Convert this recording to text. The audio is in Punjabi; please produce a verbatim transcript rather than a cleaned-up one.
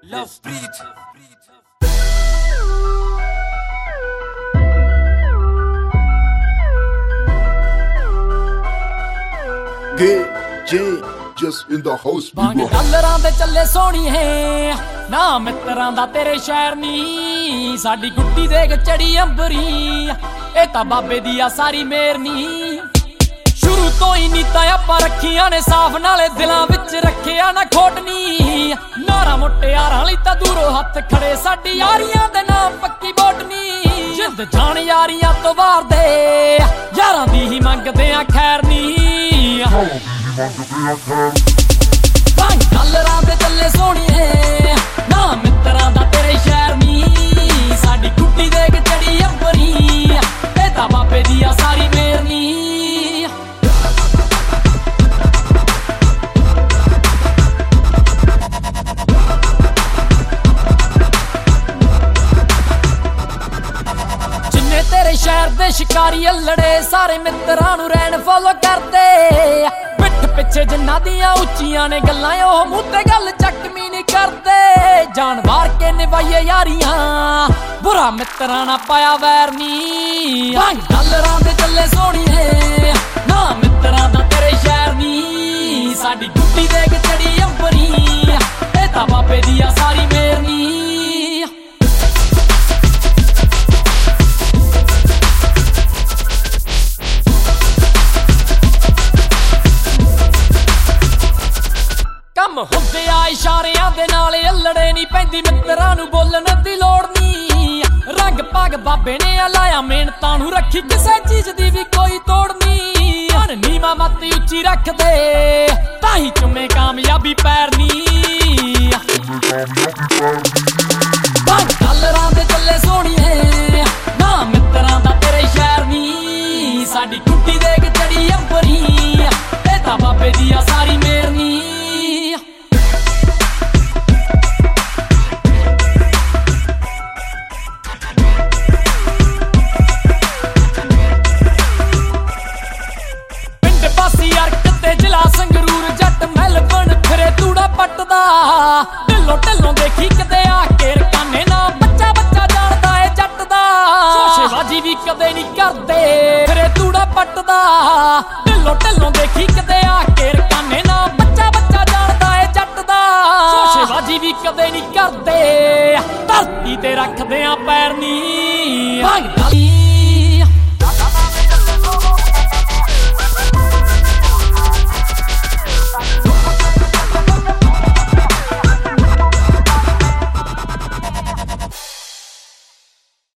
Love Beat. Get J just in the house. ਬਾਂਗ ਡਾਲਰਾਂ ਦੇ ਚੱਲੇ ਸੋਹਣੀਏ ਨਾ ਮਿੱਤਰਾਂ ਦਾ ਤੇਰੇ ਸ਼ਹਿਰ ਨੀ ਸਾਡੀ ਗੁੱਡੀ ਦੇਖ ਚੜੀ ਅੰਬਰੀ ਇਹ ਤਾਂ ਬਾਬੇ ਦੀ ਆ ਸਾਰੀ ਮੇਰ ਨੀ ਸ਼ੁਰੂ ਤੋਂ ਹੀ ਨੀਤਾਂ ਆਪਾਂ ਰੱਖੀਆਂ ਨੇ ਸਾਫ਼ ਨਾਲੇ ਦਿਲਾਂ ਵਿੱਚ ਰੱਖਿਆ ਨਾ ਖੋਟ ਨੀ ਨਾਰਾ ਮੁਟਿਆਰਾਂ ਲਈ ਤਾਂ ਦੂਰੋਂ ਹੱਥ ਖੜੇ ਸਾਡੀ ਯਾਰੀਆਂ ਦੇ ਨਾਮ ਪੱਕੀ ਵੋਟ ਨੀ ਜਿੰਦ ਜਾਣ ਯਾਰੀਆਂ ਤੋਂ ਬਾਹਰ ਦੇ ਯਾਰਾਂ ਦੀ ਹੀ ਮੰਗਦੇ ਆ ਖੈਰ ਨੀ ਬਾਂਗ ਡਾਲਰਾਂ ਦੇ ਚੱਲੇ ਸੋਹਣੀਏ ਨਾ ਮਿੱਤਰਾਂ ਦਾ ਤੇਰੇ ਸ਼ਹਿਰ ਨੀ ਸਾਡੀ ਗੁੱਡੀ ਦੇਖ ਚੜੀ ਅੰਬਰੀ ਇਹ ਤਾਂ ਬਾਬੇ ਦੀ ਆ ਸਾਰੀ ਮੇਰ ਨੀ ਜਿੰਨੇ ਤੇਰੇ ਸ਼ਹਿਰ ਦੇ ਸ਼ਿਕਾਰੀ ਅਲੜੇ ਸਾਰੇ ਮਿੱਤਰਾਂ ਨੂੰ ਰਹਿਣ ਫੋਲੋ ਕਰਦੇ ਪਿੱਠ ਪਿੱਛੇ ਜਿੰਨਾਂ ਦੀਆਂ ਉੱਚੀਆਂ ਨੇ ਗੱਲਾਂ ਉਹ ਮੂੰਹ ਤੇ ਗੱਲ ਚੱਕਮੀ ਨਹੀਂ ਕਰਦੇ ਜਾਨ ਵਾਰ ਕੇ ਨਿਭਾਈਏ ਯਾਰੀਆਂ ਬੁਰਾ ਮਿੱਤਰਾਂ ਨਾ ਪਾਇਆ ਵੈਰ ਨੀ ਬਾਂਗ ਡਾਲਰਾਂ ਦੇ ਚੱਲੇ ਸੋਹਣੀਏ ਨਾ ਮਿੱਤਰਾਂ ਦਾ ਤੇਰੇ ਸ਼ਹਿਰ ਨੀ ਸਾਡੀ ਗੁੱਡੀ ਦੇਖ ਚੜੀ ਅੰਬਰੀ ਇਹ ਤਾਂ ਬਾਬੇ ਦੀ ਆ ਸਾਰੀ ਮੇਰ ਨੀ ਕੰਮ ਹੁੰਦੇ ਆ ਇਸ਼ਾਰਿਆਂ ਦੇ ਨਾਲ ਅਲੜੇ ਨਹੀਂ ਪੈਂਦੀ ਮਿੱਤਰਾਂ ਨੂੰ ਬੋਲਣ ਦੀ ਲੋੜ ਨੀ ਰੰਗ ਪੱਗ ਬਾਬੇ ਨੇ ਆ ਲਾਇਆ ਮਿਹਨਤਾਂ ਨੂੰ ਰੱਖੀ ਕਿਸੇ ਚੀਜ਼ ਦੀ ਵੀ ਕੋਈ ਤੋੜ ਨੀ ਅਨ ਨੀਵਾਂ ਮੱਤ ਉੱਚੀ ਰੱਖਦੇ ਤਾਂ ਹੀ ਚੁੰਮੇ ਕਾਮਯਾਬੀ ਪੈਰ ਨੀ ਬਾਂਗ ਡਾਲਰਾਂ ਦੇ ਚੱਲੇ ਸੋਹਣੀਏ ਨਾ ਮਿੱਤਰਾਂ ਦਾ ਤੇਰੇ ਸ਼ਹਿਰ ਨੀ ਸਾਡੀ ਗੁੱਡੀ ਦੇਖ ਚੜੀ ਅੰਬਰੀ ਇਹ ਤਾਂ ਬਾਬੇ ਦੀ ਆ ਸਾਰੀ ਮੇਰ ਨੀ ਪਾਸੀ ਅਰਕ ਤੇ ਜ਼ਿਲ੍ਹਾ ਸੰਗਰੂਰ ਜੱਟ ਮੈਲਬਨ ਫਿਰੇ ਤੂੜਾ ਪੱਟਦਾ ਢਿੱਲੋਂ ਢਿੱਲੋਂ ਦੇਖੀ ਕਿਤੇ ਆ ਕੇ ਰਕਾਨੇ ਨਾ ਬੱਚਾ ਬੱਚਾ ਜਾਣਦਾ ਏ ਜੱਟ ਦਾ ਸ਼ੋਸ਼ੇਬਾਜੀ ਵੀ ਕਦੇ ਨਹੀਂ ਕਰਦੇ ਫਿਰੇ ਤੂੜਾ ਪੱਟਦਾ ਢਿੱਲੋਂ ਢਿੱਲੋਂ ਦੇਖੀ ਕਿਤੇ ਆ ਕੇ ਰਕਾਨੇ ਨਾ ਬੱਚਾ ਬੱਚਾ ਜਾਣਦਾ ਏ ਜੱਟ ਦਾ ਸ਼ੋਸ਼ੇਬਾਜੀ ਵੀ ਕਦੇ ਨਹੀਂ ਕਰਦੇ ਧਰਤੀ ਤੇ ਰੱਖਦੇ ਆ ਪੈਰ ਨੀ